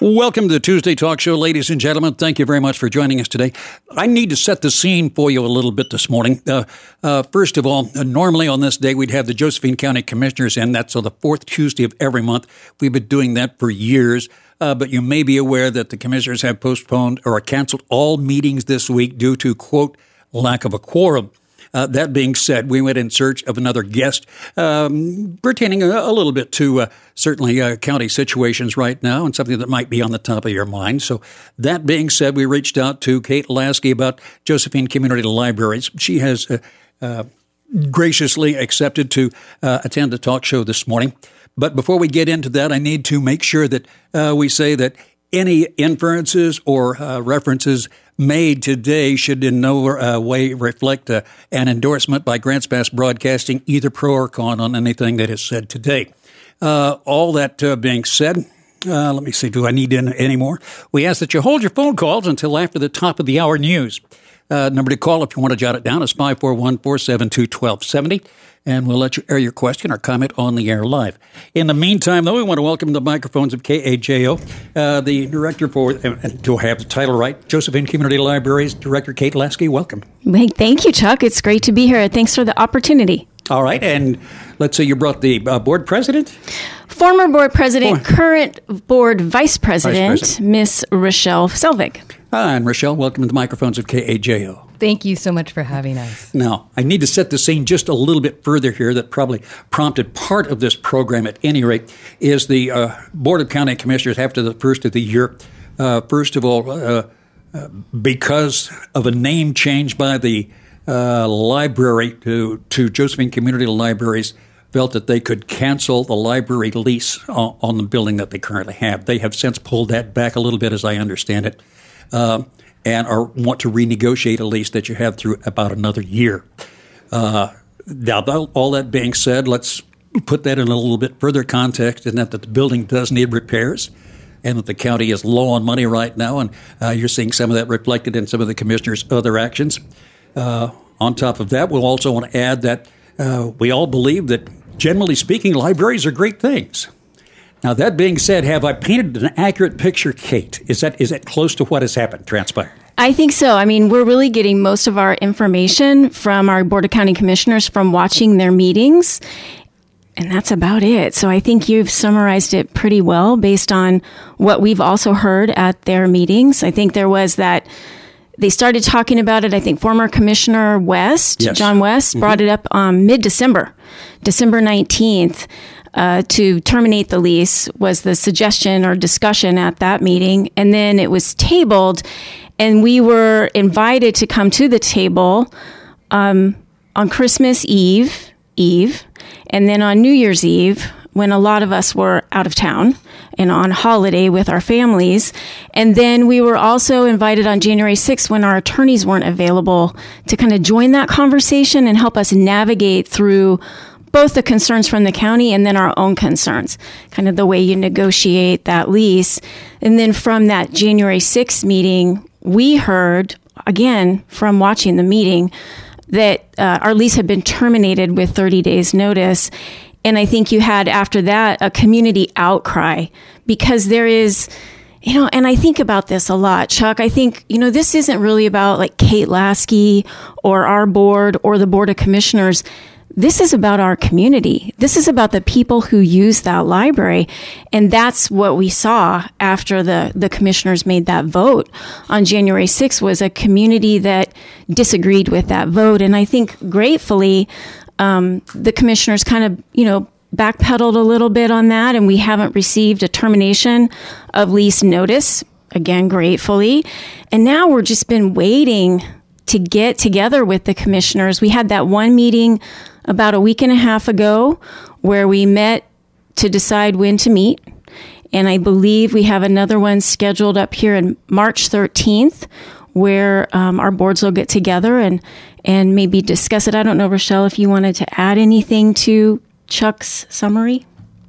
Welcome to the Tuesday Talk Show, ladies and gentlemen. Thank you very much for joining us today. I need to set the scene for you a little bit this morning. First of all, normally on this day, we'd have the Josephine County Commissioners in. That's on the fourth Tuesday of every month. We've been doing that for years. But you may be aware that the commissioners have postponed or canceled all meetings this week due to, quote, lack of a quorum. That being said, we went in search of another guest pertaining a little bit to certainly county situations right now and something that might be on the top of your mind. So that being said, we reached out to Kate Lasky about Josephine Community Libraries. She has graciously accepted to attend the talk show this morning. But before we get into that, I need to make sure that we say that any inferences or references made today should in no way reflect an endorsement by Grants Pass Broadcasting, either pro or con, on anything that is said today. All that being said, let me see, do I need any more? We ask that you hold your phone calls until after the top of the hour news. Number to call if you want to jot it down is 541-472-1270. And we'll let you air your question or comment on the air live. In the meantime, though, we want to welcome the microphones of KAJO, the director for, do I have the title right, Josephine Community Libraries, Director Kate Lasky. Welcome. Thank you, Chuck. It's great to be here. Thanks for the opportunity. All right. And let's say you brought the board president? Former board president, current board vice president, Miss Rochelle Selvig. And Rochelle, welcome to the microphones of KAJO. Thank you so much for having us. Now, I need to set the scene just a little bit further here that probably prompted part of this program at any rate, is the Board of County Commissioners after the first of the year. First of all, because of a name change by the library to Josephine Community Libraries, felt that they could cancel the library lease on the building that they currently have. They have since pulled that back a little bit, as I understand it. And want to renegotiate a lease that you have through about another year. Now, all that being said, let's put that in a little bit further context, in that the building does need repairs and that the county is low on money right now, and you're seeing some of that reflected in some of the commissioners' other actions. On top of that, we'll also want to add that we all believe that, generally speaking, libraries are great things. Now, that being said, have I painted an accurate picture, Kate? Is that close to what has happened, transpired? I think so. I mean, we're really getting most of our information from our Board of County Commissioners from watching their meetings, and that's about it. So I think you've summarized it pretty well based on what we've also heard at their meetings. I think there was that they started talking about it. I think former Commissioner West, yes. John West, brought it up mid-December, December 19th. To terminate the lease was the suggestion or discussion at that meeting. And then it was tabled, and we were invited to come to the table on Christmas Eve, and then on New Year's Eve, when a lot of us were out of town and on holiday with our families. And then we were also invited on January 6th when our attorneys weren't available to kind of join that conversation and help us navigate through both the concerns from the county and then our own concerns, kind of the way you negotiate that lease. And then from that January 6th meeting, we heard, again, from watching the meeting, that our lease had been terminated with 30 days notice. And I think you had, after that, a community outcry, because there is, and I think about this a lot, Chuck. I think, this isn't really about like Kate Lasky or our board or the Board of Commissioners. This is about our community. This is about the people who use that library. And that's what we saw after the commissioners made that vote on January 6th, was a community that disagreed with that vote. And I think gratefully, the commissioners kind of, backpedaled a little bit on that, and we haven't received a termination of lease notice, again, gratefully. And now we're just been waiting to get together with the commissioners. We had that one meeting about a week and a half ago where we met to decide when to meet. And I believe we have another one scheduled up here in March 13th where our boards will get together and maybe discuss it. I don't know, Rochelle, if you wanted to add anything to Chuck's summary?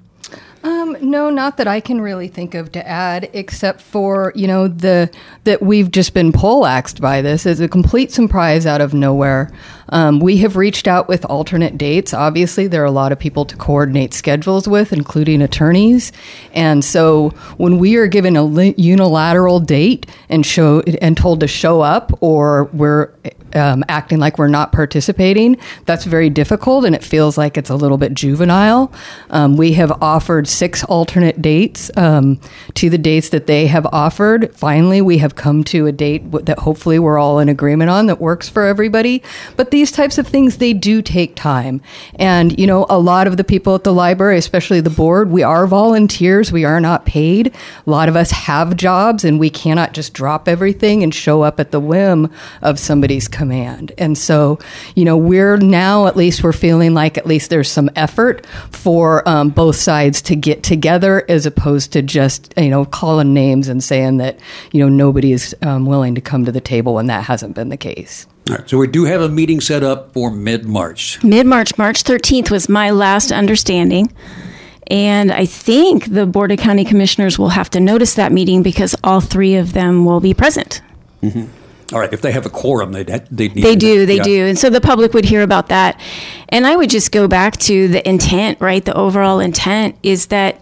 No, not that I can really think of to add, except for, that we've just been poleaxed by this. It's a complete surprise out of nowhere. We have reached out with alternate dates. Obviously, there are a lot of people to coordinate schedules with, including attorneys. And so when we are given a unilateral date and told to show up, or we're acting like we're not participating, that's very difficult, and it feels like it's a little bit juvenile. We have offered 6 alternate dates to the dates that they have offered. Finally, we have come to a date that hopefully we're all in agreement on that works for everybody. But these types of things, they do take time. And, a lot of the people at the library, especially the board, we are volunteers. We are not paid. A lot of us have jobs, and we cannot just drop everything and show up at the whim of somebody's command. And so, we're now, at least we're feeling like at least there's some effort for both sides to get together, as opposed to just, calling names and saying that, nobody is willing to come to the table when that hasn't been the case. All right, so we do have a meeting set up for mid-March. Mid-March, March 13th was my last understanding. And I think the Board of County Commissioners will have to notice that meeting because all 3 of them will be present. Mm-hmm. All right, if they have a quorum, they'd need They do. And so the public would hear about that. And I would just go back to the intent, right? The overall intent is that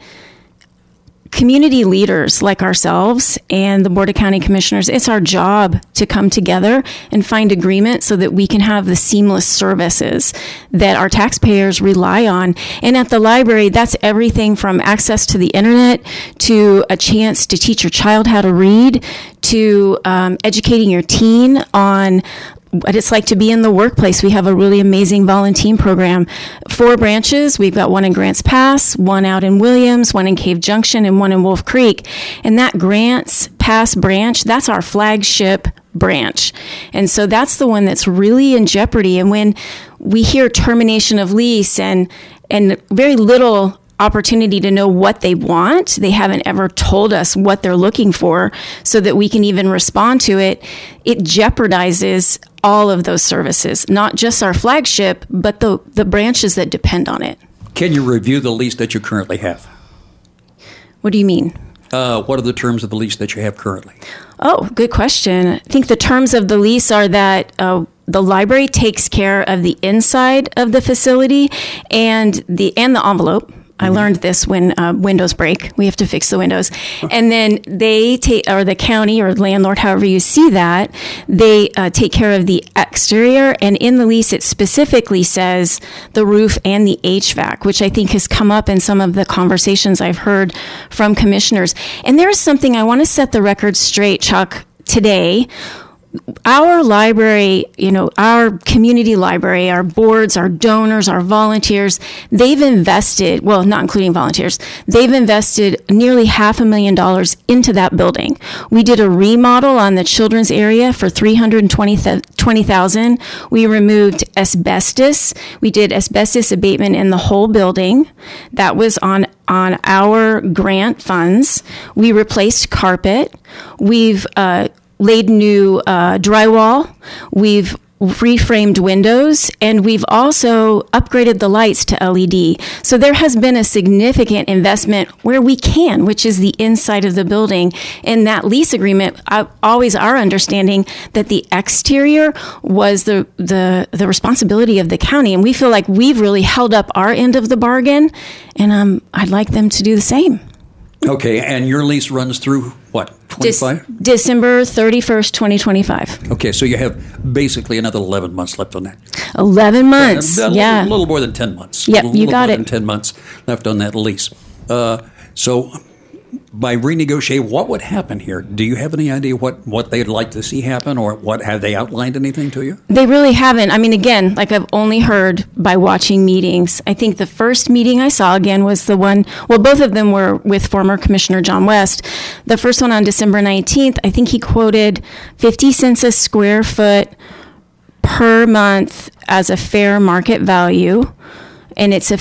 community leaders like ourselves and the Board of County Commissioners, it's our job to come together and find agreement so that we can have the seamless services that our taxpayers rely on. And at the library, that's everything from access to the internet to a chance to teach your child how to read to educating your teen on what it's like to be in the workplace. We have a really amazing volunteer program. 4 branches. We've got one in Grants Pass, one out in Williams, one in Cave Junction, and one in Wolf Creek. And that Grants Pass branch, that's our flagship branch. And so that's the one that's really in jeopardy. And when we hear termination of lease and very little opportunity to know what they want, they haven't ever told us what they're looking for so that we can even respond to it, it jeopardizes all of those services, not just our flagship, but the branches that depend on it. Can you review the lease that you currently have? What do you mean? What are the terms of the lease that you have currently? Oh, good question. I think the terms of the lease are that the library takes care of the inside of the facility and the envelope. I learned this when windows break. We have to fix the windows. And then they take, or the county or landlord, however you see that, they take care of the exterior. And in the lease, it specifically says the roof and the HVAC, which I think has come up in some of the conversations I've heard from commissioners. And there is something I want to set the record straight, Chuck, today. Our library, our community library, our boards, our donors, our volunteers, they've invested, well, not including volunteers, they've invested nearly $500,000 into that building. We did a remodel on the children's area for $320,000. We removed asbestos. We did asbestos abatement in the whole building. That was on our grant funds. We replaced carpet. We've laid new drywall. We've reframed windows, and we've also upgraded the lights to LED. So there has been a significant investment where we can, which is the inside of the building. In that lease agreement, always our understanding that the exterior was the responsibility of the county, and we feel like we've really held up our end of the bargain, and I'd like them to do the same. Okay, and your lease runs through what, 25? December 31st, 2025. Okay, so you have basically another 11 months left on that. 11 months, A little more than 10 months. Yep, you got it. A little more than 10 months left on that lease. So by renegotiating, what would happen here? Do you have any idea what they'd like to see happen, or have they outlined anything to you? They really haven't. I mean, again, like I've only heard by watching meetings. I think the first meeting I saw, again, was the one, well, both of them were with former Commissioner John West. The first one on December 19th, I think he quoted 50 cents a square foot per month as a fair market value, and it's a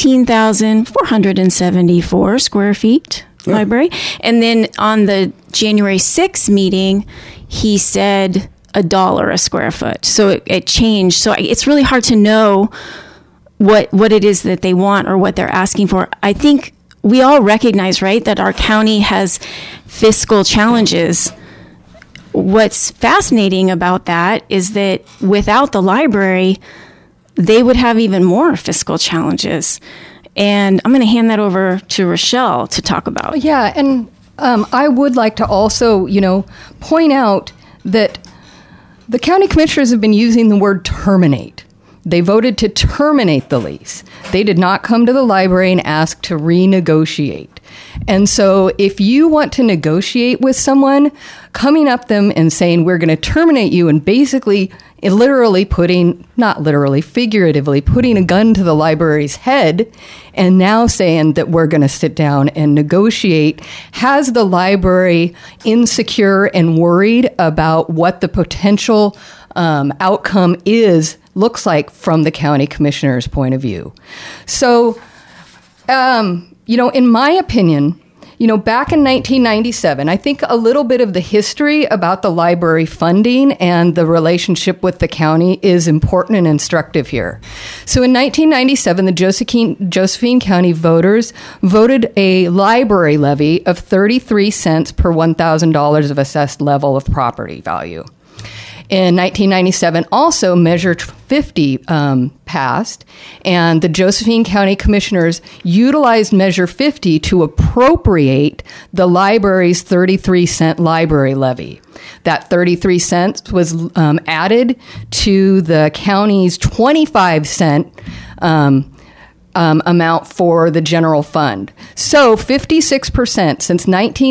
15,474 square feet. Yeah. Library. And then on the January 6th meeting, he said $1 a square foot. So it changed. So it's really hard to know what it is that they want or what they're asking for. I think we all recognize, right, that our county has fiscal challenges. what's fascinating about that is that without the library, they would have even more fiscal challenges. And I'm going to hand that over to Rochelle to talk about. Yeah, and I would like to also, point out that the county commissioners have been using the word terminate. They voted to terminate the lease. They did not come to the library and ask to renegotiate. And so if you want to negotiate with someone, coming up them and saying, we're going to terminate you, and basically literally figuratively putting a gun to the library's head, and now saying that we're going to sit down and negotiate, has the library insecure and worried about what the potential outcome looks like from the county commissioner's point of view. So, in my opinion, back in 1997, I think a little bit of the history about the library funding and the relationship with the county is important and instructive here. So in 1997, the Josephine County voters voted a library levy of 33 cents per $1,000 of assessed level of property value. In 1997, also Measure 50 passed, and the Josephine County Commissioners utilized Measure 50 to appropriate the library's 33-cent library levy. That 33 cents was added to the county's 25-cent amount for the general fund. So 56%, since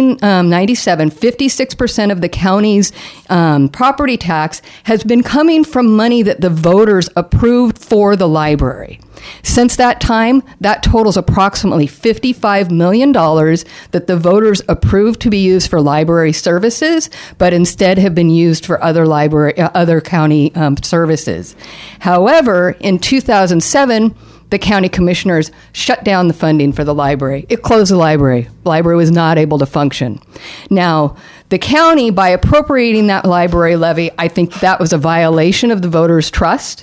1997, 56% of the county's property tax has been coming from money that the voters approved for the library. Since that time, that totals approximately $55 million that the voters approved to be used for library services, but instead have been used for other county services. However, in 2007, the county commissioners shut down the funding for the library. It closed the library. The library was not able to function. Now, the county, by appropriating that library levy, I think that was a violation of the voters' trust.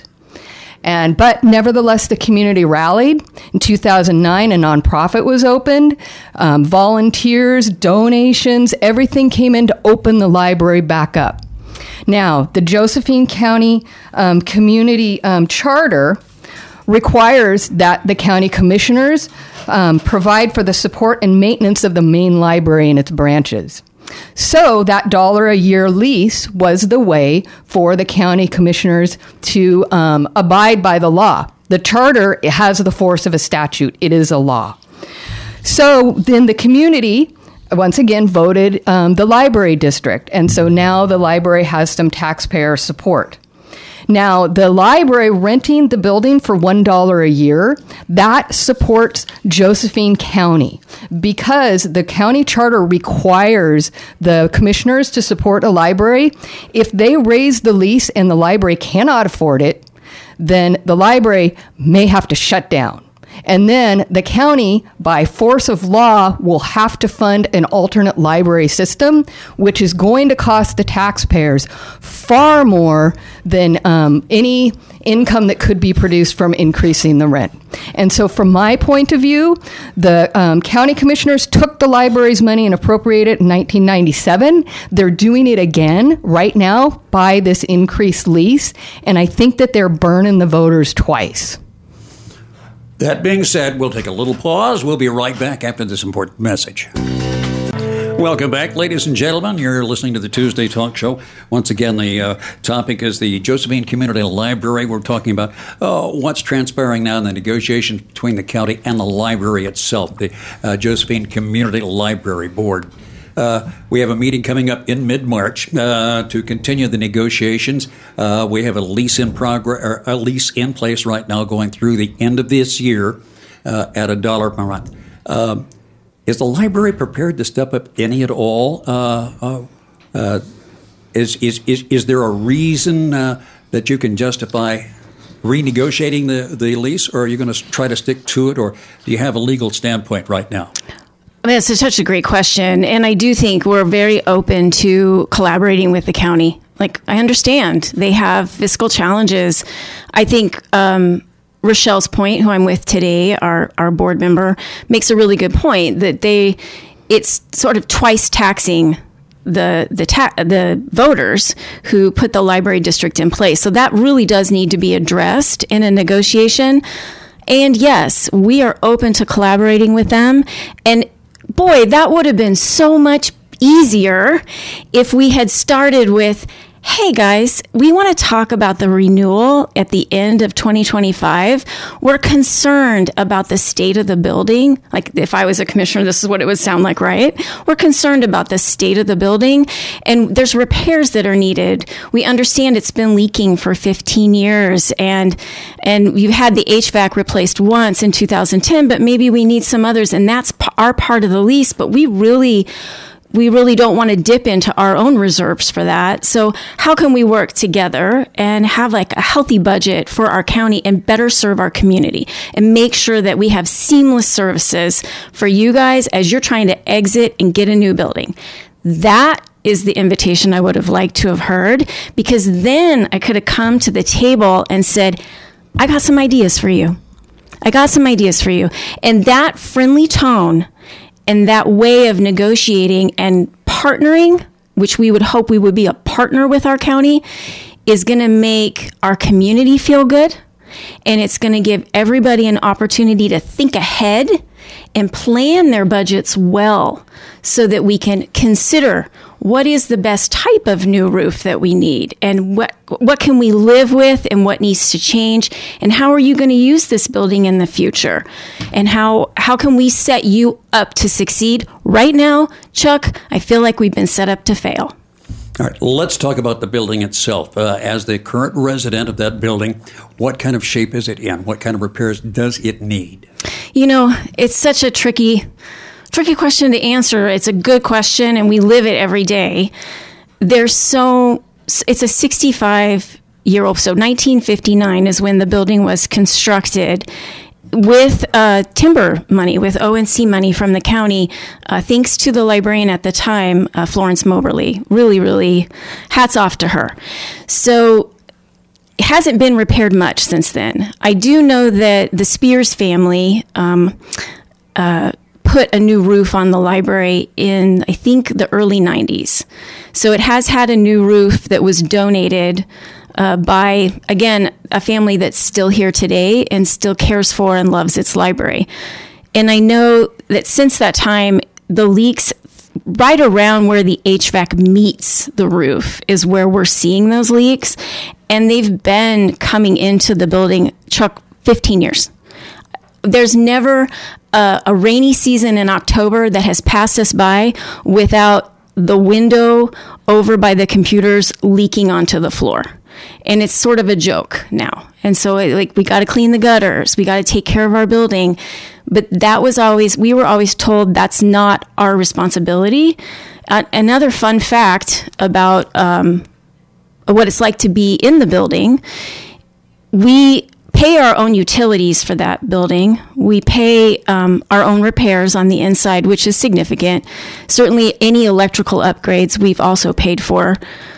But nevertheless, the community rallied. In 2009, a nonprofit was opened. Volunteers, donations, everything came in to open the library back up. Now, the Josephine County Community Charter requires that the county commissioners provide for the support and maintenance of the main library and its branches. So that $1 a year lease was the way for the county commissioners to abide by the law. The charter has the force of a statute. It is a law. So then the community once again voted the library district. And so now the library has some taxpayer support. Now, the library renting the building for $1 a year, that supports Josephine County because the county charter requires the commissioners to support a library. If they raise the lease and the library cannot afford it, then the library may have to shut down. And then the county, by force of law, will have to fund an alternate library system, which is going to cost the taxpayers far more than any income that could be produced from increasing the rent. And so from my point of view, the county commissioners took the library's money and appropriated it in 1997. They're doing it again right now by this increased lease. And I think that they're burning the voters twice. That being said, we'll take a little pause. We'll be right back after this important message. Welcome back, ladies and gentlemen. You're listening to the Tuesday Talk Show. Once again, the topic is the Josephine Community Library. We're talking about what's transpiring now in the negotiations between the county and the library itself, the Josephine Community Library Board. We have a meeting coming up in mid-March to continue the negotiations. We have a lease in progress, or a lease in place right now, going through the end of this year at $1 per month. Is the library prepared to step up any at all? Is there a reason that you can justify renegotiating the lease, or are you going to try to stick to it, or do you have a legal standpoint right now? I mean, it's such a great question. And I do think we're very open to collaborating with the county. Like, I understand they have fiscal challenges. I think Rochelle's point, who I'm with today, our board member, makes a really good point that it's sort of twice taxing the voters who put the library district in place. So that really does need to be addressed in a negotiation. And yes, we are open to collaborating with them. And boy, that would have been so much easier if we had started with, hey guys, we want to talk about the renewal at the end of 2025. We're concerned about the state of the building. Like if I was a commissioner, this is what it would sound like, right? We're concerned about the state of the building and there's repairs that are needed. We understand it's been leaking for 15 years and you've had the HVAC replaced once in 2010, but maybe we need some others and that's our part of the lease, but we really don't want to dip into our own reserves for that. So how can we work together and have like a healthy budget for our county and better serve our community and make sure that we have seamless services for you guys as you're trying to exit and get a new building? That is the invitation I would have liked to have heard, because then I could have come to the table and said, I got some ideas for you. And that friendly tone and that way of negotiating and partnering, which we would hope we would be a partner with our county, is going to make our community feel good. And it's going to give everybody an opportunity to think ahead and plan their budgets well so that we can consider what is the best type of new roof that we need and what can we live with and what needs to change and how are you going to use this building in the future and how can we set you up to succeed. Right now, Chuck, I feel like we've been set up to fail. All right, let's talk about the building itself. As the current resident of that building, what kind of shape is it in? What kind of repairs does it need? You know, it's such a tricky question to answer. It's a good question, and we live it every day. It's a 65-year-old, so 1959 is when the building was constructed with timber money, with ONC money from the county, thanks to the librarian at the time, Florence Moberly. Really, really hats off to her. So it hasn't been repaired much since then. I do know that the Spears family put a new roof on the library in, I think, the early 90s. So it has had a new roof that was donated by, again, a family that's still here today and still cares for and loves its library. And I know that since that time, the leaks right around where the HVAC meets the roof is where we're seeing those leaks. And they've been coming into the building, Chuck, 15 years. There's never a rainy season in October that has passed us by without the window over by the computers leaking onto the floor. And it's sort of a joke now. And so we got to clean the gutters. We got to take care of our building. But we were always told that's not our responsibility. Another fun fact about what it's like to be in the building, we pay our own utilities for that building. We pay our own repairs on the inside, which is significant. Certainly any electrical upgrades we've also paid for.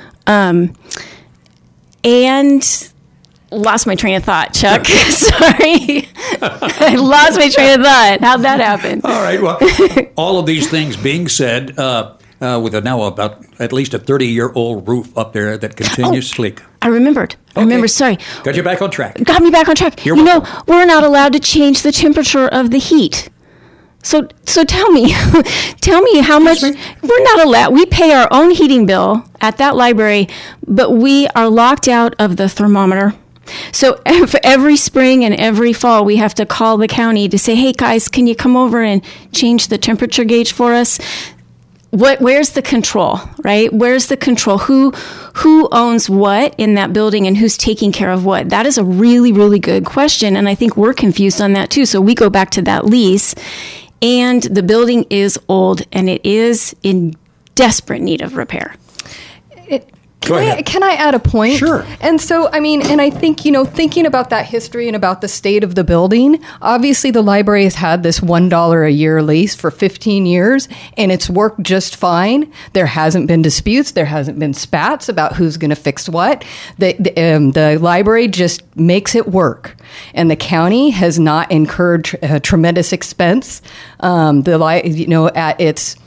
And lost my train of thought, Chuck. Sorry. I lost my train of thought. How'd that happen? All right. Well, all of these things being said, with now about at least a 30-year-old roof up there that continues to leak. I remembered. Sorry. Got you back on track. Got me back on track. We're not allowed to change the temperature of the heat. So tell me how much we're not allowed. We pay our own heating bill at that library, but we are locked out of the thermometer. So every spring and every fall, we have to call the county to say, hey guys, can you come over and change the temperature gauge for us? Where's the control, right? Where's the control? Who owns what in that building and who's taking care of what? That is a really, really good question. And I think we're confused on that too. So we go back to that lease, and the building is old and it is in desperate need of repair. Can I add a point? Sure. And so, and I think, thinking about that history and about the state of the building, obviously the library has had this $1 a year lease for 15 years, and it's worked just fine. There hasn't been disputes. There hasn't been spats about who's going to fix what. The library just makes it work. And the county has not incurred tremendous expense. At its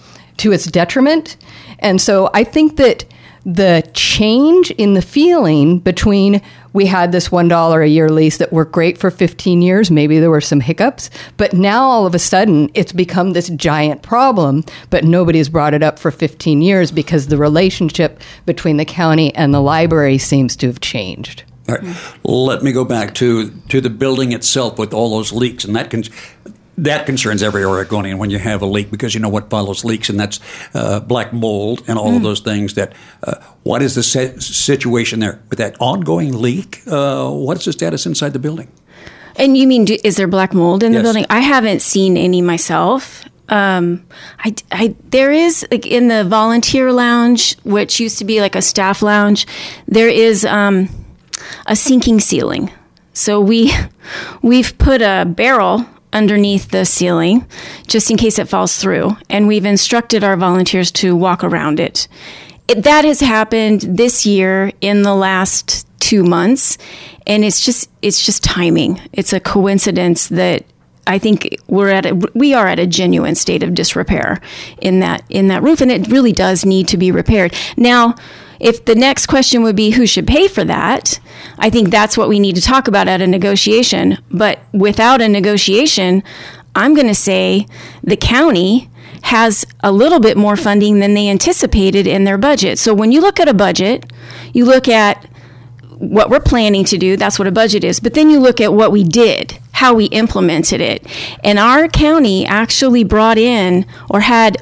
to its detriment. And so I think that the change in the feeling between we had this $1 a year lease that worked great for 15 years, maybe there were some hiccups, but now all of a sudden it's become this giant problem, but nobody has brought it up for 15 years because the relationship between the county and the library seems to have changed. All right. Let me go back to the building itself with all those leaks, and that concerns every Oregonian when you have a leak, because you know what follows leaks, and that's black mold and all of those things. What is the situation there with that ongoing leak? What is the status inside the building? And you mean, is there black mold in the building? I haven't seen any myself. There is, like, in the volunteer lounge, which used to be like a staff lounge, there is a sinking ceiling. So we've put a barrel underneath the ceiling just in case it falls through, and we've instructed our volunteers to walk around it. That has happened this year in the last 2 months, and it's just timing. It's a coincidence that I think we are at a genuine state of disrepair in that roof, and it really does need to be repaired. Now, if the next question would be who should pay for that, I think that's what we need to talk about at a negotiation. But without a negotiation, I'm going to say the county has a little bit more funding than they anticipated in their budget. So when you look at a budget, you look at what we're planning to do, that's what a budget is. But then you look at what we did, how we implemented it. And our county actually brought in or had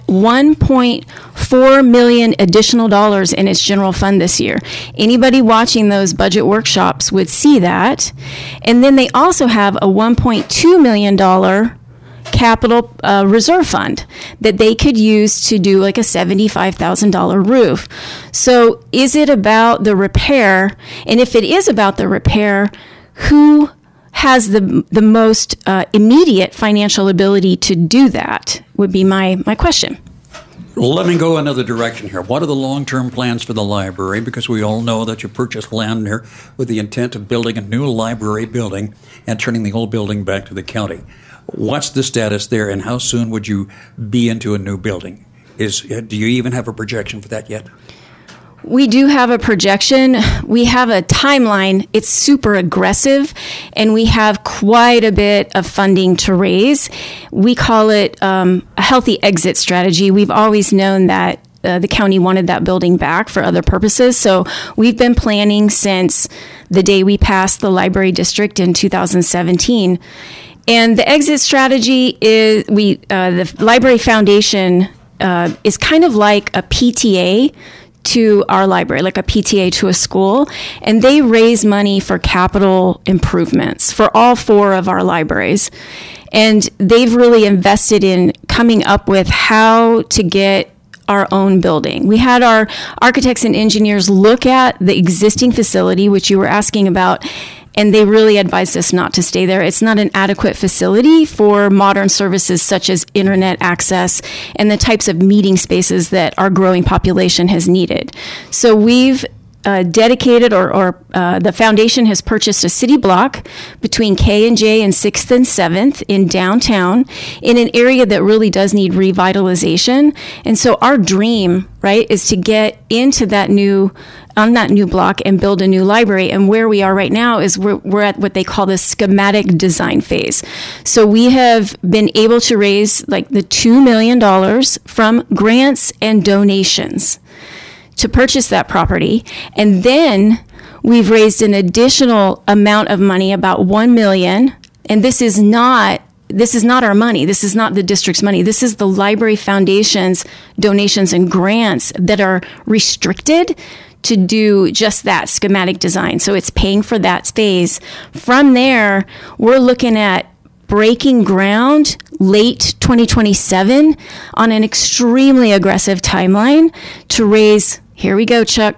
$1.4 million additional dollars in its general fund this year. Anybody watching those budget workshops would see that. And then they also have a $1.2 million capital reserve fund that they could use to do like a $75,000 roof. So is it about the repair? And if it is about the repair, who has the most immediate financial ability to do that would be my question. Let me go another direction here. What are the long-term plans for the library? Because we all know that you purchased land here with the intent of building a new library building and turning the old building back to the county. What's the status there, and how soon would you be into a new building? Do you even have a projection for that yet? We do have a projection. We have a timeline. It's super aggressive, and we have quite a bit of funding to raise. We call it a healthy exit strategy. We've always known that the county wanted that building back for other purposes. So we've been planning since the day we passed the library district in 2017. And the exit strategy is the Library Foundation is kind of like a PTA to our library, like a PTA to a school, and they raise money for capital improvements for all 4 of our libraries. And they've really invested in coming up with how to get our own building. We had our architects and engineers look at the existing facility, which you were asking about, and they really advised us not to stay there. It's not an adequate facility for modern services such as internet access and the types of meeting spaces that our growing population has needed. So we've dedicated, or the foundation has purchased a city block between K&J and 6th and 7th in downtown in an area that really does need revitalization. And so our dream, right, is to get into that new block and build a new library. And where we are right now is we're at what they call the schematic design phase. So we have been able to raise like the $2 million from grants and donations to purchase that property. And then we've raised an additional amount of money, about $1 million. And this is not our money. This is not the district's money. This is the Library Foundation's donations and grants that are restricted to do just that, schematic design. So it's paying for that phase. From there, we're looking at breaking ground late 2027 on an extremely aggressive timeline to raise, here we go, Chuck,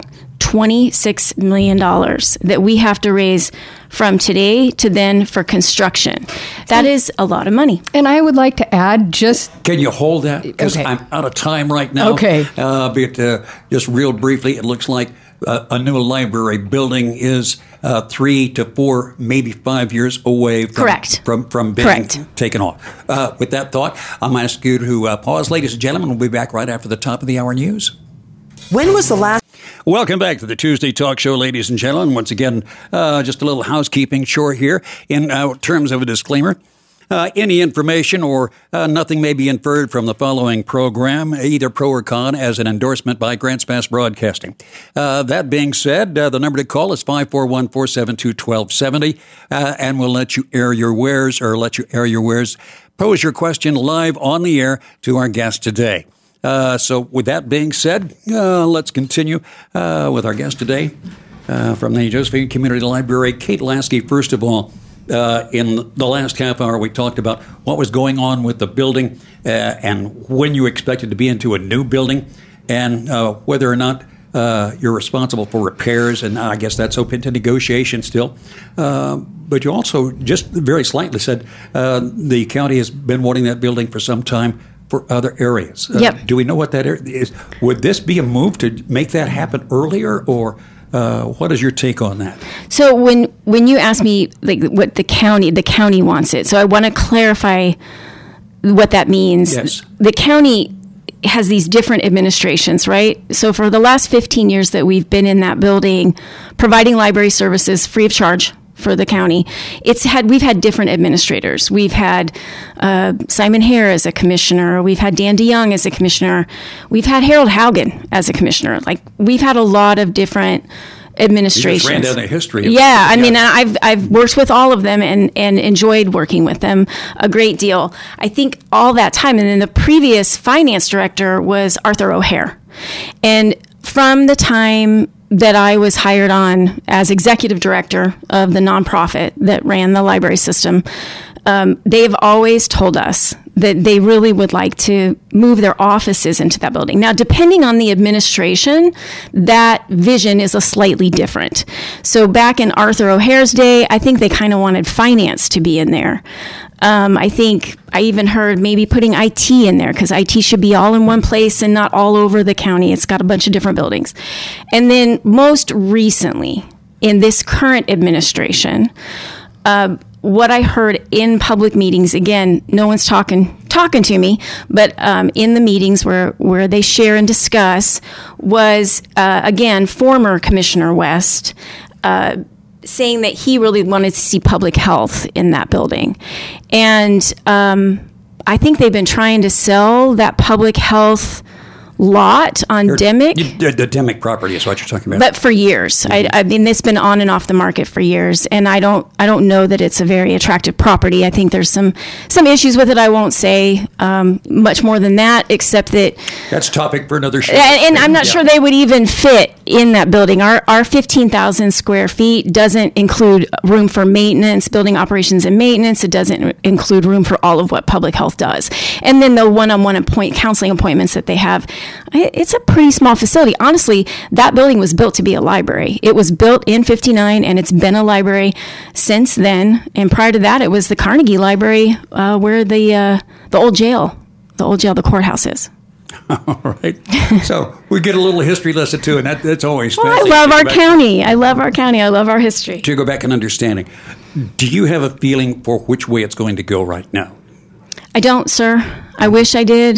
$26 million that we have to raise from today to then for construction. That is a lot of money. And I would like to add Can you hold that? Because I'm out of time right now. Okay. But just real briefly, it looks like a new library building is 3 to 4, maybe 5 years away from being taken off. With that thought, I'm going to ask you to pause. Ladies and gentlemen, we'll be back right after the top of the hour news. When was the last... Welcome back to the Tuesday Talk Show, ladies and gentlemen. Once again, just a little housekeeping chore here in terms of a disclaimer. Any information or nothing may be inferred from the following program, either pro or con, as an endorsement by Grants Pass Broadcasting. That being said, the number to call is 541-472-1270, and we'll let you air your wares. Pose your question live on the air to our guest today. So with that being said, let's continue with our guest today from the Josephine Community Library, Kate Lasky. First of all, in the last half hour, we talked about what was going on with the building and when you expected to be into a new building and whether or not you're responsible for repairs. And I guess that's open to negotiation still. But you also just very slightly said the county has been wanting that building for some time for other areas. Yep. Do we know what that area is? Would this be a move to make that happen earlier, or what is your take on that? So when you ask me like what the county wants it. So I want to clarify what that means. Yes. The county has these different administrations, right? So for the last 15 years that we've been in that building, providing library services free of charge for the county, we've had different administrators. We've had Simon Hare as a commissioner. We've had Dan DeYoung as a commissioner. We've had Harold Haugen as a commissioner. Like, we've had a lot of different administrations. You just ran down the history. Yeah, I mean, I've worked with all of them and enjoyed working with them a great deal. I think all that time, and then the previous finance director was Arthur O'Hare. And from the time that I was hired on as executive director of the nonprofit that ran the library system, they've always told us that they really would like to move their offices into that building. Now, depending on the administration, that vision is a slightly different. So back in Arthur O'Hare's day, I think they kind of wanted finance to be in there. I think I even heard maybe putting IT in there because IT should be all in one place and not all over the county. It's got a bunch of different buildings. And then most recently, in this current administration, what I heard in public meetings, again, no one's talking to me, but in the meetings where they share and discuss was, again, former Commissioner West saying that he really wanted to see public health in that building. And I think they've been trying to sell that public health lot on Demick. The Demick property is what you're talking about. But for years. Mm-hmm. I mean, it's been on and off the market for years, and I don't know that it's a very attractive property. I think there's some issues with it. I won't say much more than that, except that that's a topic for another show. And I'm not sure they would even fit in that building. Our 15,000 square feet doesn't include room for maintenance, building operations and maintenance. It doesn't include room for all of what public health does. And then the one-on-one counseling appointments that they have. It's a pretty small facility. Honestly, that building was built to be a library. It was built in 1959, and it's been a library since then. And prior to that, it was the Carnegie Library, where the old jail, the courthouse is. All right. So we get a little history lesson, too, and that's always well, I love our county. I love our county. I love our history. To go back and understanding, do you have a feeling for which way it's going to go right now? I don't, sir. I wish I did.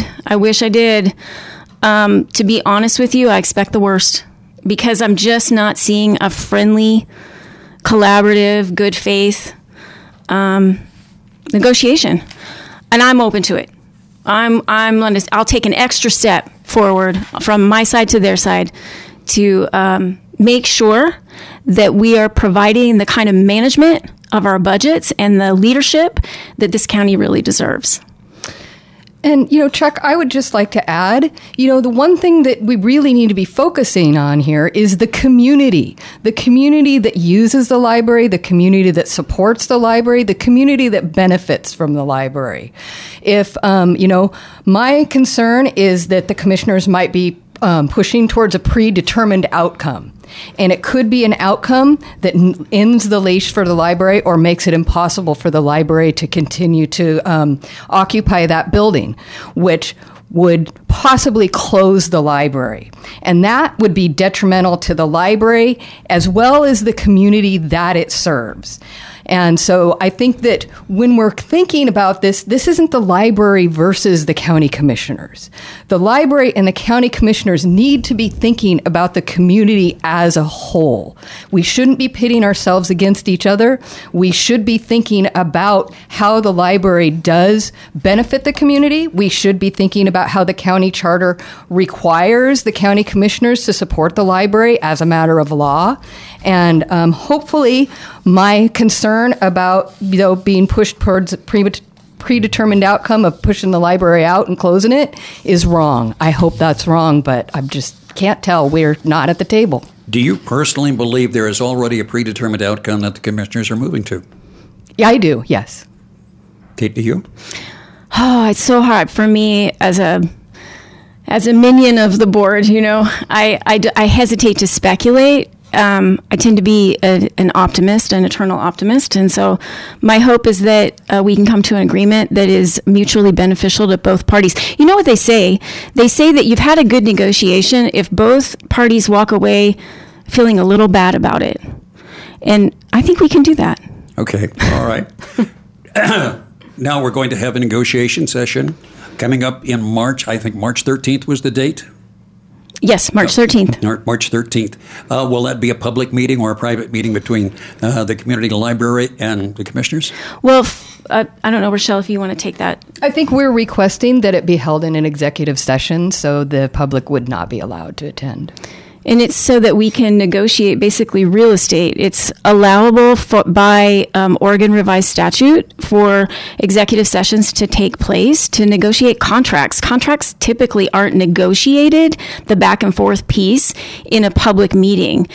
To be honest with you, I expect the worst because I'm just not seeing a friendly, collaborative, good faith negotiation, and I'm open to it. I'll take an extra step forward from my side to their side to make sure that we are providing the kind of management of our budgets and the leadership that this county really deserves. And, Chuck, I would just like to add, the one thing that we really need to be focusing on here is the community that uses the library, the community that supports the library, the community that benefits from the library. If, my concern is that the commissioners might be pushing towards a predetermined outcome. And it could be an outcome that ends the leash for the library or makes it impossible for the library to continue to occupy that building, which would possibly close the library. And that would be detrimental to the library as well as the community that it serves. And so I think that when we're thinking about this isn't the library versus the county commissioners. The library and the county commissioners need to be thinking about the community as a whole. We shouldn't be pitting ourselves against each other. We should be thinking about how the library does benefit the community. We should be thinking about how the county charter requires the county commissioners to support the library as a matter of law. And hopefully my concern about being pushed towards a predetermined outcome of pushing the library out and closing it is wrong. I hope that's wrong, but I just can't tell. We're not at the table. Do you personally believe there is already a predetermined outcome that the commissioners are moving to? Yeah, I do, yes. Kate, do you? Oh, it's so hard for me as a minion of the board. I hesitate to speculate. I tend to be an optimist, an eternal optimist. And so my hope is that we can come to an agreement that is mutually beneficial to both parties. You know what they say? They say that you've had a good negotiation if both parties walk away feeling a little bad about it. And I think we can do that. Okay. All right. Now we're going to have a negotiation session coming up in March. I think March 13th was the date. Yes, March 13th. March 13th. Will that be a public meeting or a private meeting between the community library and the commissioners? Well, I don't know, Rochelle, if you want to take that. I think we're requesting that it be held in an executive session so the public would not be allowed to attend. And it's so that we can negotiate basically real estate. It's allowable by Oregon revised statute for executive sessions to take place to negotiate contracts. Contracts typically aren't negotiated, the back and forth piece, in a public meeting.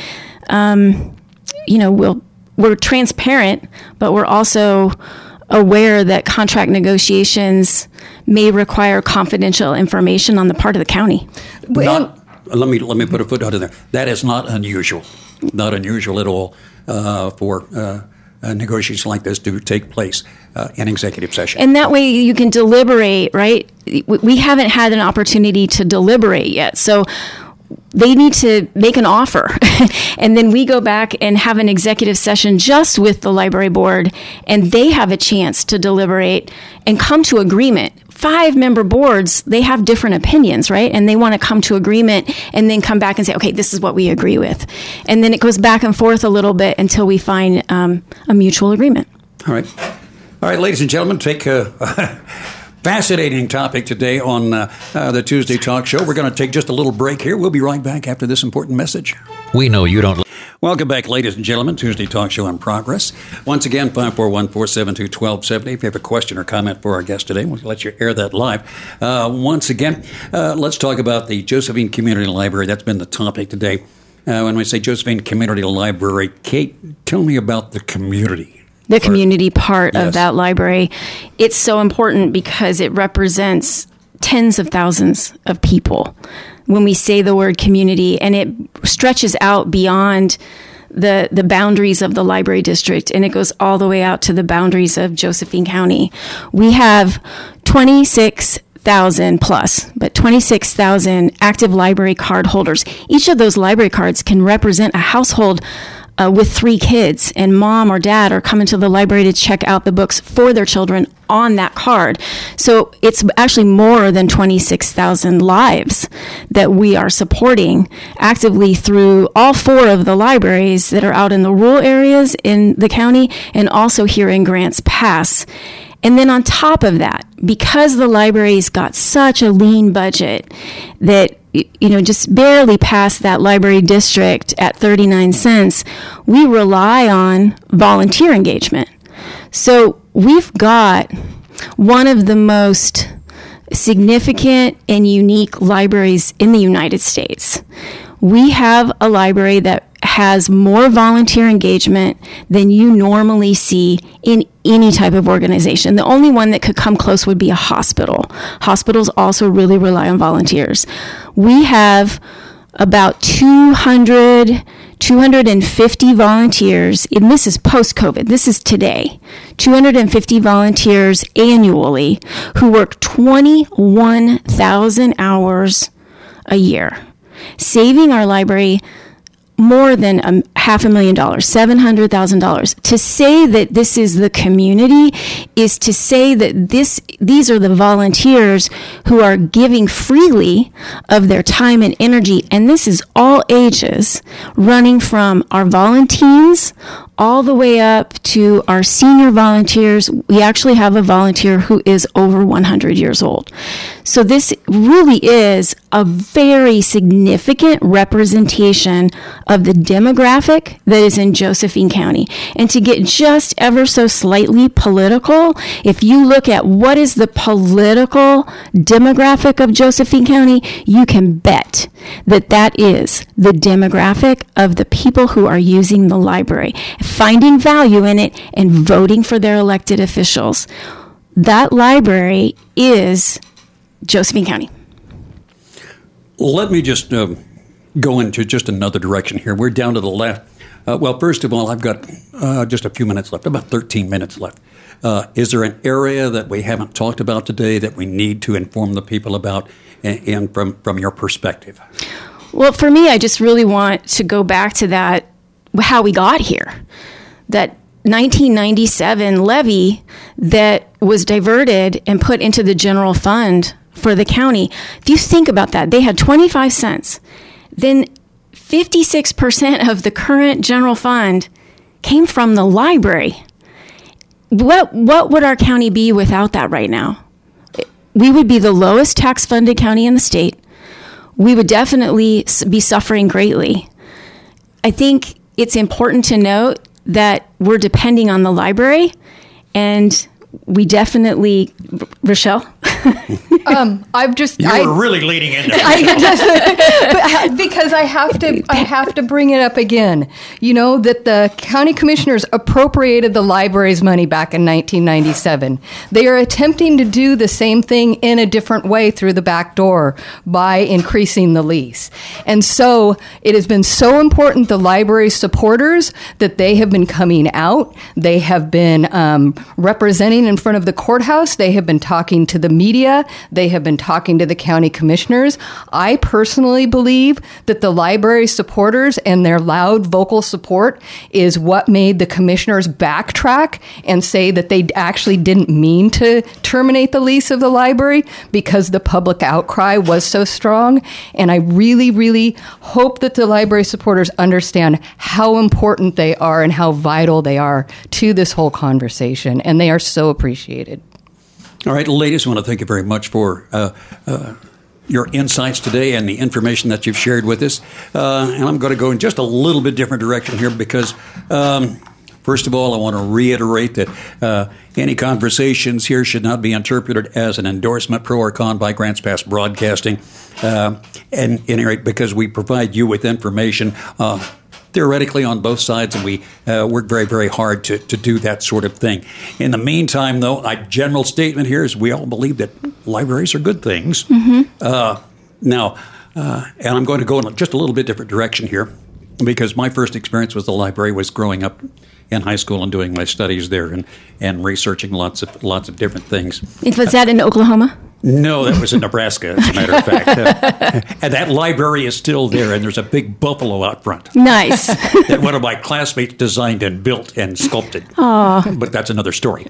We're transparent, but we're also aware that contract negotiations may require confidential information on the part of the county. Let me put a footnote in there. That is not unusual. Not unusual at all for negotiations like this to take place in executive session. And that way you can deliberate, right? We haven't had an opportunity to deliberate yet. So they need to make an offer. And then we go back and have an executive session just with the library board, and they have a chance to deliberate and come to agreement. 5-member boards, they have different opinions, right? And they want to come to agreement and then come back and say, okay, this is what we agree with. And then it goes back and forth a little bit until we find a mutual agreement. All right. All right, ladies and gentlemen, take a fascinating topic today on the Tuesday Talk Show. We're going to take just a little break here. We'll be right back after this important message. We know you don't... Welcome back, ladies and gentlemen. Tuesday Talk Show in progress. Once again, 541-472-1270. If you have a question or comment for our guest today, we'll let you air that live. Once again, let's talk about the Josephine Community Library. That's been the topic today. When we say Josephine Community Library, Kate, tell me about the community. The community part Yes. of that library. It's so important because it represents tens of thousands of people when we say the word community, and it stretches out beyond the boundaries of the library district, and it goes all the way out to the boundaries of Josephine County. We have 26,000 plus, but 26,000 active library card holders. Each of those library cards can represent a household with 3 kids, and mom or dad are coming to the library to check out the books for their children on that card. So it's actually more than 26,000 lives that we are supporting actively through all 4 of the libraries that are out in the rural areas in the county and also here in Grants Pass. And then on top of that, because the library's got such a lean budget that just barely past that library district at 39 cents, we rely on volunteer engagement. So we've got one of the most significant and unique libraries in the United States. We have a library that has more volunteer engagement than you normally see in any type of organization. The only one that could come close would be a hospital. Hospitals also really rely on volunteers. We have about 200 250 volunteers, and this is post-COVID, this is today, 250 volunteers annually who work 21,000 hours a year, saving our library more than $500,000, $700,000. To say that this is the community is to say that these are the volunteers who are giving freely of their time and energy, and this is all ages, running from our volunteers all the way up to our senior volunteers. We actually have a volunteer who is over 100 years old. So this really is a very significant representation of the demographic that is in Josephine County. And to get just ever so slightly political, if you look at what is the political demographic of Josephine County, you can bet that that is the demographic of the people who are using the library, finding value in it, and voting for their elected officials. That library is Josephine County. Let me just go into just another direction here. We're down to the left. Well, first of all, I've got just a few minutes left, about 13 minutes left. Is there an area that we haven't talked about today that we need to inform the people about, and from your perspective? Well, for me, I just really want to go back to that, how we got here. That 1997 levy that was diverted and put into the general fund for the county. If you think about that, they had 25 cents. Then 56% of the current general fund came from the library. What would our county be without that right now? We would be the lowest tax-funded county in the state. We would definitely be suffering greatly. I think it's important to note that we're depending on the library, and we definitely, Rochelle? You were really leading into it. Because I have to bring it up again. You know that the county commissioners appropriated the library's money back in 1997. They are attempting to do the same thing in a different way through the back door by increasing the lease. And so it has been so important, the library supporters, that they have been coming out. They have been representing in front of the courthouse. They have been talking to the media. They have been talking to the county commissioners. I personally believe that the library supporters and their loud vocal support is what made the commissioners backtrack and say that they actually didn't mean to terminate the lease of the library because the public outcry was so strong. And I really, really hope that the library supporters understand how important they are and how vital they are to this whole conversation. And they are so appreciated. All right, ladies, I want to thank you very much for your insights today and the information that you've shared with us. And I'm going to go in just a little bit different direction here because, first of all, I want to reiterate that any conversations here should not be interpreted as an endorsement, pro or con, by Grants Pass Broadcasting. And any rate, because we provide you with information theoretically on both sides, and we work very, very hard to do that sort of thing. In the meantime, though, a general statement here is we all believe that libraries are good things. Mm-hmm. Now, and I'm going to go in just a little bit different direction here, because my first experience with the library was growing up in high school and doing my studies there and researching lots of different things. Was that in Oklahoma? No, that was in Nebraska, as a matter of fact. And that library is still there, and there's a big buffalo out front. Nice. That one of my classmates designed and built and sculpted. Aww. But that's another story.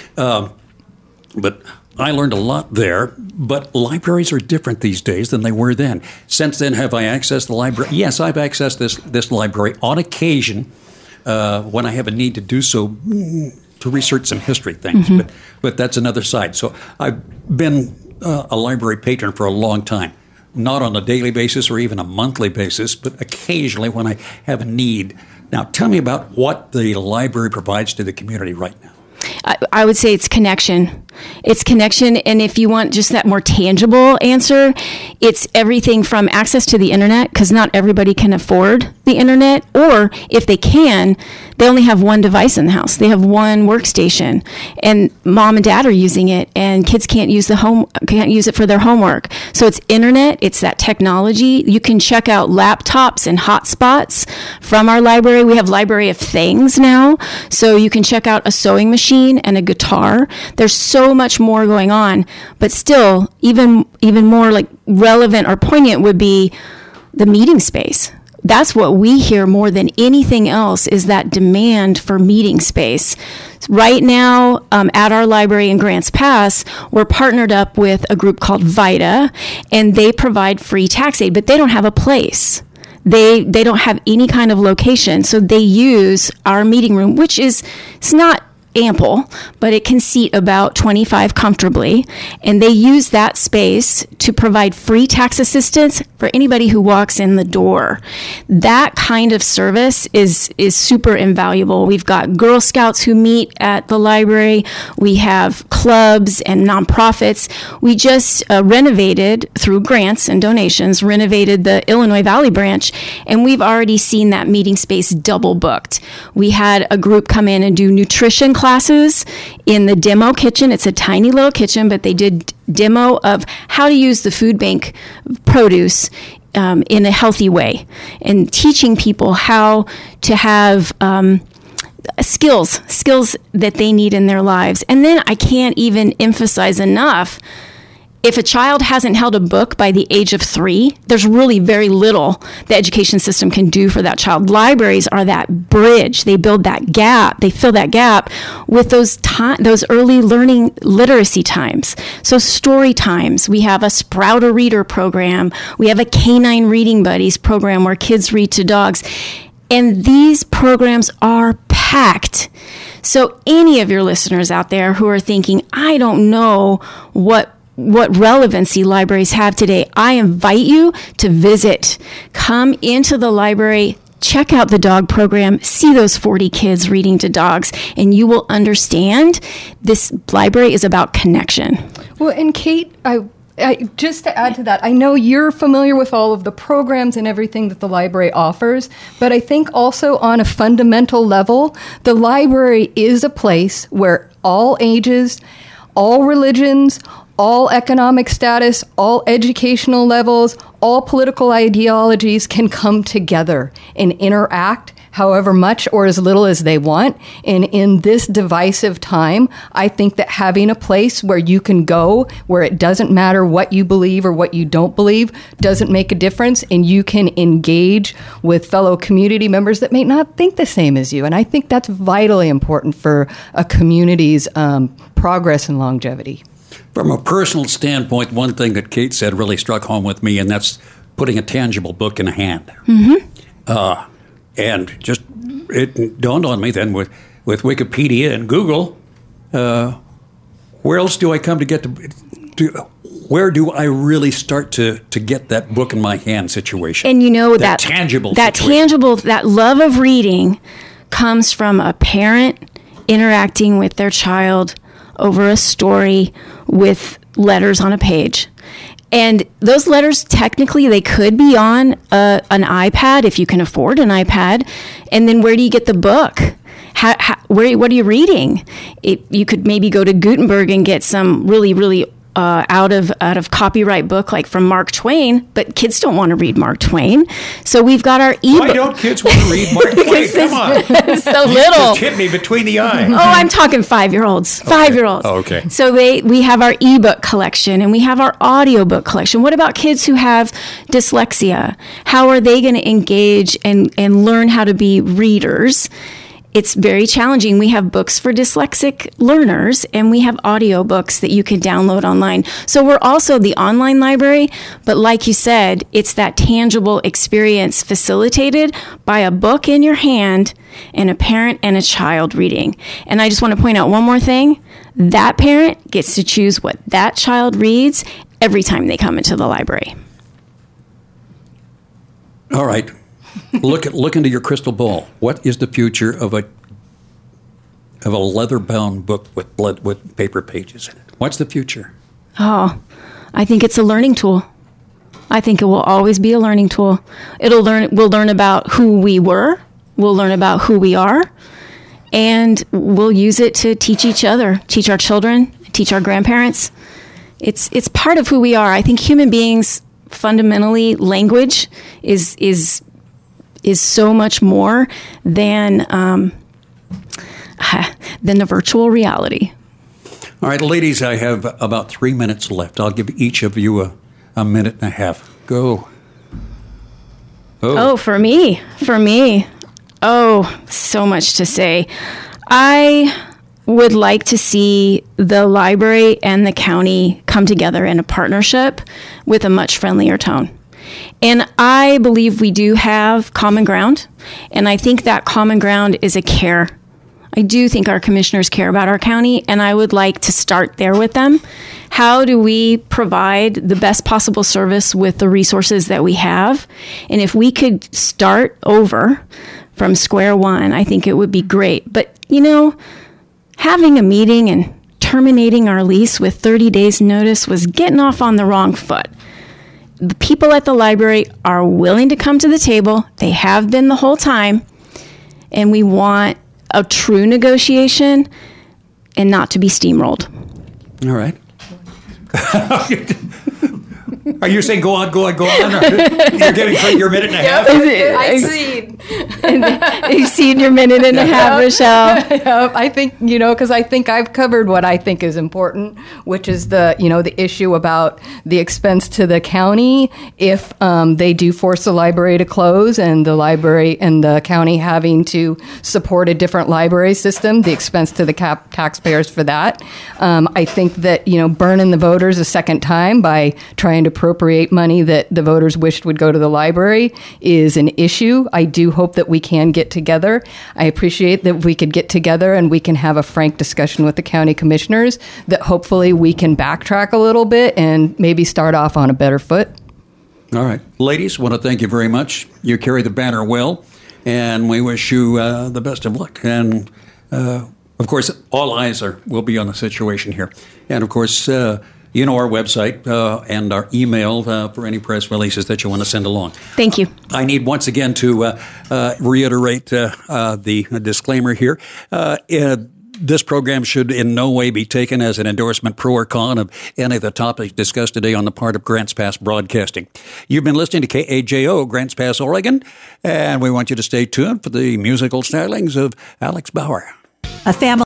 But I learned a lot there, but libraries are different these days than they were then. Since then, have I accessed the library? Yes, I've accessed this library on occasion when I have a need to do so, to research some history things, mm-hmm. but that's another side. So I've been a library patron for a long time, not on a daily basis or even a monthly basis, but occasionally when I have a need. Now, tell me about what the library provides to the community right now. I would say it's connection. It's connection, and if you want just that more tangible answer, it's everything from access to the internet, because not everybody can afford the internet, or if they can, they only have one device in the house. They have one workstation, and mom and dad are using it, and kids can't use it for their homework. So it's internet, it's that technology. You can check out laptops and hotspots from our library. We have Library of Things now, so you can check out a sewing machine and a guitar. There's so much more going on, but still, even more like relevant or poignant would be the meeting space. That's what we hear more than anything else, is that demand for meeting space. Right now, at our library in Grants Pass, we're partnered up with a group called VITA, and they provide free tax aid, but they don't have a place. They don't have any kind of location, so they use our meeting room, which is, it's not ample, but it can seat about 25 comfortably, and they use that space to provide free tax assistance for anybody who walks in the door. That kind of service is super invaluable. We've got Girl Scouts who meet at the library. We have clubs and nonprofits. We just renovated, through grants and donations, renovated the Illinois Valley branch, and we've already seen that meeting space double booked. We had a group come in and do nutrition classes in the demo kitchen. It's a tiny little kitchen, but they did demo of how to use the food bank produce in a healthy way, and teaching people how to have skills that they need in their lives. And then I can't even emphasize enough, if a child hasn't held a book by the age of 3, there's really very little the education system can do for that child. Libraries are that bridge. They build that gap. They fill that gap with those early learning literacy times. So story times. We have a Sprout a Reader program. We have a Canine Reading Buddies program where kids read to dogs. And these programs are packed. So any of your listeners out there who are thinking, I don't know what relevancy libraries have today, I invite you to visit. Come into the library, check out the dog program, see those 40 kids reading to dogs, and you will understand this library is about connection. Well, and Kate, I just to add to that, I know you're familiar with all of the programs and everything that the library offers, but I think also on a fundamental level, the library is a place where all ages, all religions, all economic status, all educational levels, all political ideologies can come together and interact however much or as little as they want. And in this divisive time, I think that having a place where you can go, where it doesn't matter what you believe or what you don't believe, doesn't make a difference, and you can engage with fellow community members that may not think the same as you. And I think that's vitally important for a community's progress and longevity. From a personal standpoint, one thing that Kate said really struck home with me, and that's putting a tangible book in a hand. Mm-hmm. And just it dawned on me then with Wikipedia and Google, where else do I come to get where do I really start to get that book in my hand situation? And you know that tangible, that love of reading comes from a parent interacting with their child over a story with letters on a page. And those letters, technically, they could be on an iPad if you can afford an iPad. And then where do you get the book? What are you reading? You could maybe go to Gutenberg and get some really, really out of copyright book like from Mark Twain, but kids don't want to read Mark Twain. So we've got our ebook. Why don't kids want to read Mark Twain? Come on. It's so little. Just hit me between the eyes. Oh, I'm talking 5-year-olds. Okay. 5-year-olds. Oh, okay. So we have our ebook collection and we have our audiobook collection. What about kids who have dyslexia? How are they going to engage and learn how to be readers? It's very challenging. We have books for dyslexic learners, and we have audiobooks that you can download online. So we're also the online library, but like you said, it's that tangible experience facilitated by a book in your hand and a parent and a child reading. And I just want to point out one more thing. That parent gets to choose what that child reads every time they come into the library. All right. Look into your crystal ball. What is the future of a leather-bound book with paper pages in it? What's the future? Oh, I think it's a learning tool. I think it will always be a learning tool. We'll learn about who we were We'll learn about who we are, and we'll use it to teach each other, teach our children, teach our grandparents. It's part of who we are. I think human beings, fundamentally, language is so much more than the virtual reality. All right, ladies, I have about 3 minutes left. I'll give each of you a minute and a half. Go. Oh, for me. Oh, so much to say. I would like to see the library and the county come together in a partnership with a much friendlier tone. And I believe we do have common ground, and I think that common ground is a care. I do think our commissioners care about our county, and I would like to start there with them. How do we provide the best possible service with the resources that we have? And if we could start over from square one, I think it would be great. But, having a meeting and terminating our lease with 30 days notice was getting off on the wrong foot. The people at the library are willing to come to the table. They have been the whole time. And we want a true negotiation and not to be steamrolled. All right. Are you saying go on? Or you're giving your minute and a half? Exceed your minute and a half, Rochelle. I think, because I think I've covered what I think is important, which is the issue about the expense to the county if they do force the library to close, and the library and the county having to support a different library system, the expense to the taxpayers for that. I think that, burning the voters a second time by trying to appropriate money that the voters wished would go to the library is an issue. I do hope that we can get together. I appreciate that we could get together and we can have a frank discussion with the county commissioners, that hopefully we can backtrack a little bit and maybe start off on a better foot. All right. Ladies, want to thank you very much. You carry the banner well, and we wish you the best of luck. And, of course, all eyes will be on the situation here. And, of course, our website and our email for any press releases that you want to send along. Thank you. I need once again to reiterate the disclaimer here. This program should in no way be taken as an endorsement, pro or con, of any of the topics discussed today on the part of Grants Pass Broadcasting. You've been listening to KAJO, Grants Pass, Oregon, and we want you to stay tuned for the musical stylings of Alex Bauer. A family.